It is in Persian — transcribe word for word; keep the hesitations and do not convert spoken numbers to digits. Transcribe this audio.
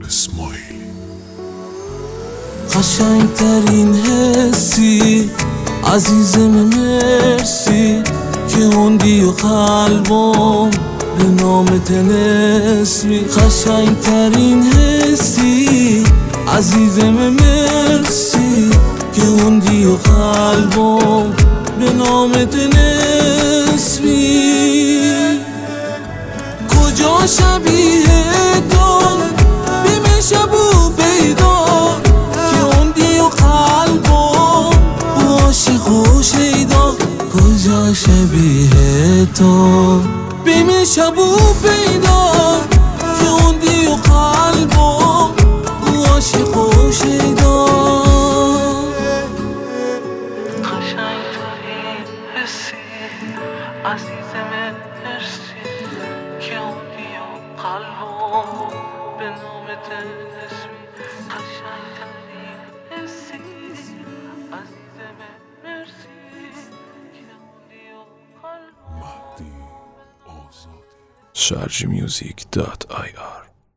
اسماعیلی. قشنگترین حسی عزیزم مرسی که هندی و قلبم به نام تلسمی. قشنگترین حسی عزیزم مرسی که هندی و قلبم به نام تلسمی. کجا شبیه تو بیم شب و پیدا که هندی و قلبم عاشق و شیدا. کجا شبیه تو بیم شب و پیدا که هندی و قلبم عاشق و شیدا. قشنگترین حسی عزیزم مرسی که هندی و قلبم به نام تلسمی. قشنگترین حسی عزیزم مرسی که هندی و قلبم مهدی آزادی. شارژ میوزیک دات آی آر